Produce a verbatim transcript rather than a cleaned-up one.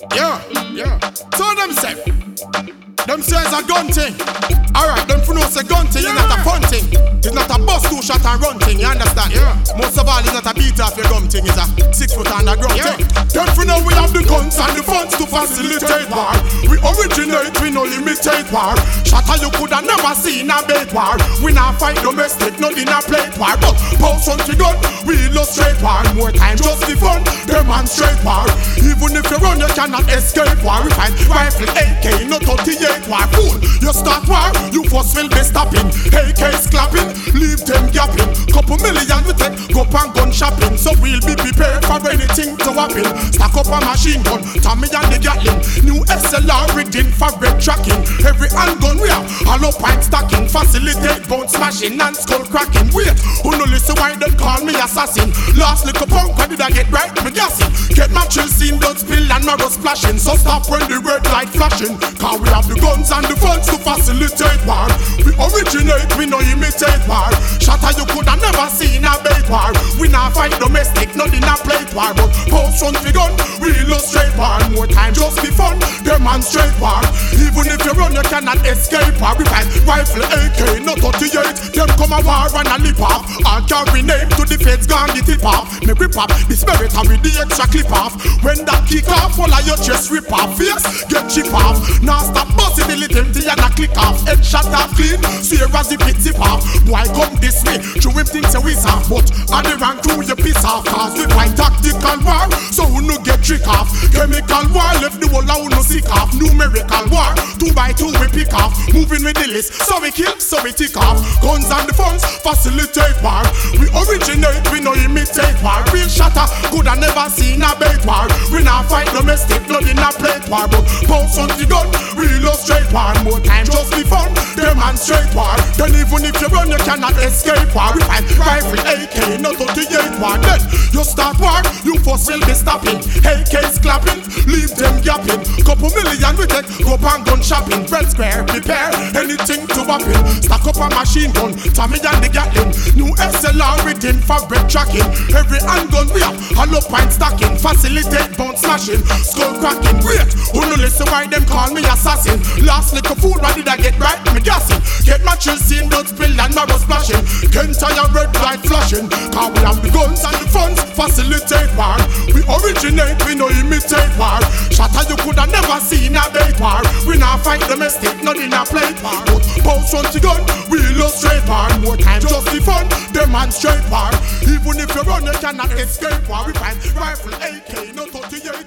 Yeah, yeah. So them say, them say it's a gun thing. Alright, them for know say gun thing, yeah. It's not a fun thing. It's not a bust two shot and run thing, you understand? Yeah. Most of all, it's not a beat off your gum thing, it's a six foot underground yeah. thing. Them for know we have the guns and the funds to facilitate war. We originate, we no limitate war. Shatter you coulda never seen a bait war. We not fight domestic, not in a plate war. But post on the gun, we illustrate war. More time just the fun, demonstrate war. Even if you run, you cannot escape war. We find rifle A K, not thirty-eight war. Fool, you start war, you first will be stopping. A K's clapping, leave them gapping. Couple million we take, go and gun shopping. So we'll be prepared for anything to happen. Stack up a machine gun, Tommy and the Gatling. New S L R rigging for red tracking. Every handgun we have, hollow pipe stacking. Facilitate bone smashing and skull cracking. Wait, who no listen why they call me assassin? Last little punk, why did I get right? Me gassing. Get my chill scene, blood spill and marrow splashing. So stop when the red light flashing. Cause we have the guns and the funds to facilitate war. We originate, we no imitate war. Shatter you coulda never seen a bait war. We not fight domestic, not in a plate war. But post front the gun, we illustrate war. More time just be fun, demonstrate war. Even if you run, you cannot escape war. We fight rifle A K, not thirty-eight. Them come a war and a lip off. And carry name to the feds, gone get it off. Make rip off, the spirit and with the extra clip off. When that kick off, follow your chest rip off. Face, get chip off. Now stop busting the little empty and a click off. Head shot off clean, see as if it zip off. Boy come this way, show him things you whiz off. But on the rank crew you piss off. Cause we fight tactical war, so we no get trick off. Chemical war, left the whole out no sick off. Numerical war, two by two we pick off. Moving with the list, so we kill, so we tick off. Guns and the funds, facilitate war. We originate, we no imitate war. Real shatter, coulda never seen a bait war. We not fight domestic, blood in a plate war. But post on the gun, we illustrate war. More time just be fun, demonstrate war. Then even if you run, you cannot escape war. We fight rifle A K, not thirty-eight war. Then you start war, you first will be stopping. A K's clapping, leave them gapping. Couple million we take, go and gun shopping. Red square, prepare anything to happen. Stack up a machine gun, Tommy and the Gatling. New S L R written for bread tracking. Every handgun we have, hollow pint stacking. Facilitate bone smashing, skull cracking. Wait, who no listen why them call me assassin? Last little fool, why did I get right? Me gassing. Get my chill scene, blood spill and marrow splashing. Can't tire red light flashing. Cause we have the guns and the funds, facilitate war. We originate, we no imitate war. Shatter you coulda never seen a bait war. We not fight domestic, not in a plate war. But post front the gun, we illustrate war. More time just be fun, demonstrate war. Even if you run, you cannot escape war. We fight rifle A K, not thirty-eight.